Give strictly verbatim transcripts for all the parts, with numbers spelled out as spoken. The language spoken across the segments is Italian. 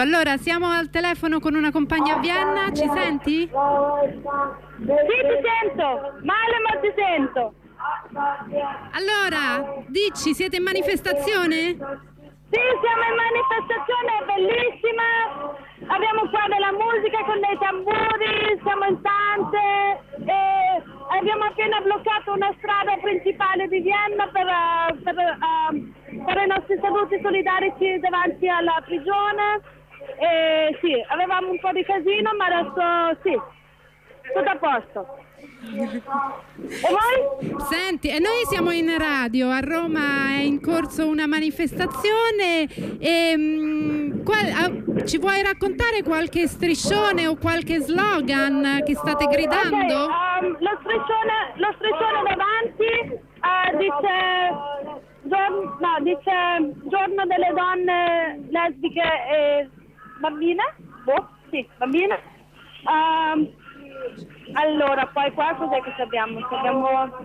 Allora, siamo al telefono con una compagna a Vienna, ci senti? Sì, ti sento, male ma ti sento. Allora, dici, siete in manifestazione? Sì, siamo in manifestazione, è bellissima, abbiamo qua della musica con dei tamburi, siamo in tante e abbiamo appena bloccato una strada principale di Vienna per, uh, per uh, fare i nostri saluti solidarici davanti alla prigione. E sì, avevamo un po' di casino, ma adesso sì, tutto a posto. E voi? Senti, e noi siamo in radio, a Roma è in corso una manifestazione e mh, qual, ah, ci vuoi raccontare qualche striscione o qualche slogan che state gridando? Okay, um, lo striscione, lo striscione davanti uh, dice, giorno, no, dice giorno delle donne lesbiche e bambine? Boh, sì, bambine. Um, allora, poi qua cos'è che abbiamo? Abbiamo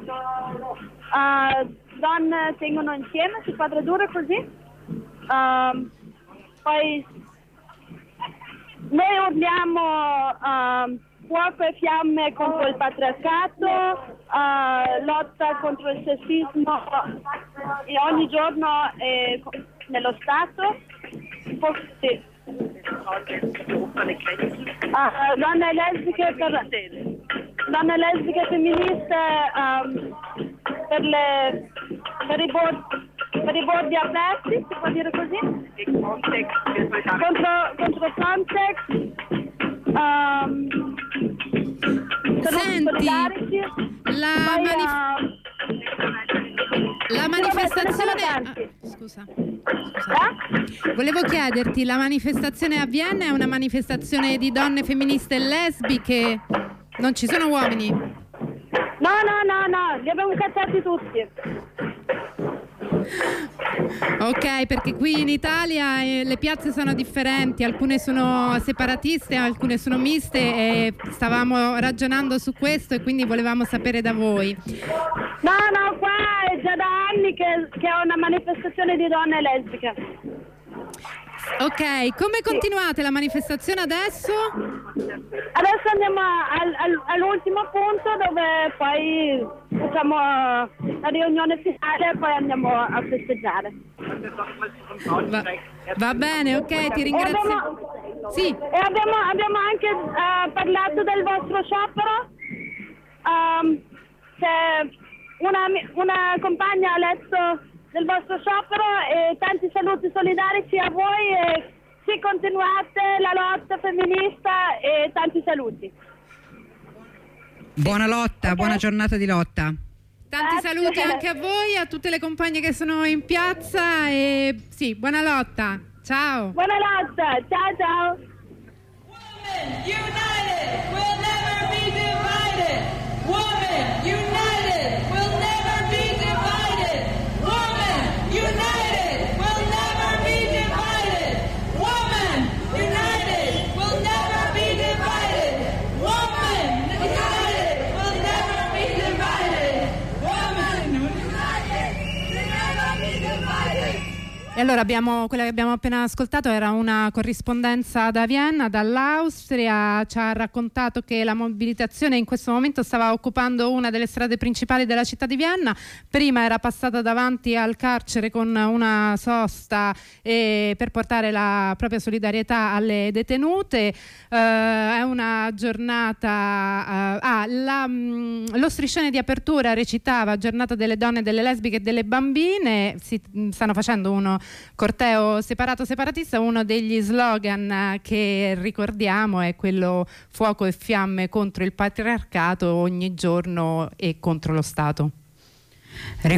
uh, donne tengono insieme, si può tradurre così? Um, poi noi urliamo uh, fuoco e fiamme contro il patriarcato, uh, lotta contro il sessismo e ogni giorno eh, nello Stato. Sì. Uh, donne lesbiche per donne lesbiche e femministe um, per le per i bordi per i bordi aperti, si può dire così? Contro contro Frontex. Um, Senti, la, poi, manif- uh, la manifestazione ah, scusa, scusa. Eh? Volevo chiederti, la manifestazione a Vienna è una manifestazione di donne femministe e lesbiche? Non ci sono uomini? No, no, no, no, li abbiamo cacciati tutti. Ok, perché qui in Italia eh, le piazze sono differenti, alcune sono separatiste, alcune sono miste e stavamo ragionando su questo e quindi volevamo sapere da voi. No, no, qua è già da anni che, che è una manifestazione di donne lesbiche. Ok, come continuate la manifestazione adesso? Adesso andiamo al, al, all'ultimo punto dove poi facciamo la riunione finale e poi andiamo a festeggiare. Va, va bene, ok, ti ringrazio. E abbiamo, sì. e abbiamo, abbiamo anche uh, parlato del vostro sciopero. Um, se una, una compagna ha letto del vostro sciopero e tanti saluti solidarici a voi e sì, continuate la lotta femminista e tanti saluti. Buona lotta, okay. Buona giornata di lotta. Tanti Grazie. Saluti anche a voi, a tutte le compagne che sono in piazza e sì, buona lotta. Ciao. Buona lotta, ciao ciao. Women united will never be divided. Women united will never be divided. Women united will never be divided. Women united will never be divided. Women united will never be divided. Women united will never be divided. E allora abbiamo, quella che abbiamo appena ascoltato era una corrispondenza da Vienna, dall'Austria. Ci ha raccontato che la mobilitazione in questo momento stava occupando una delle strade principali della città di Vienna. Prima era passata davanti al carcere con una sosta eh, per portare la propria solidarietà alle detenute. Eh, è una giornata... Eh, ah, la, mh, lo striscione di apertura recitava Giornata delle donne, delle lesbiche e delle bambine. Si mh, stanno facendo uno corteo separato separatista. Uno degli slogan che ricordiamo è quello fuoco e fiamme contro il patriarcato ogni giorno e contro lo Stato.